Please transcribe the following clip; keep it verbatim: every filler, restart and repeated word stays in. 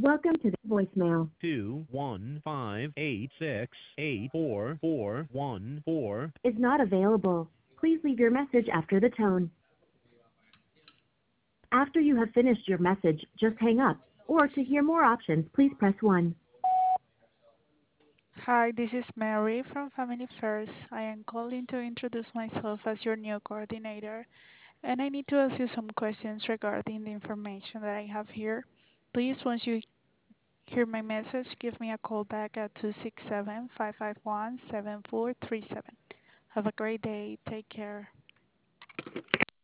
Welcome to the voicemail. two one five eight six eight four four one four. Is not available. Please leave your message after the tone. After you have finished your message, just hang up. Or to hear more options, please press one. Hi, this is Mary from Family First. I am calling to introduce myself as your new coordinator, and I need to ask you some questions regarding the information that I have here. Please, once you hear my message, give me a call back at two six seven, five five one, seven four three seven. Have a great day. Take care.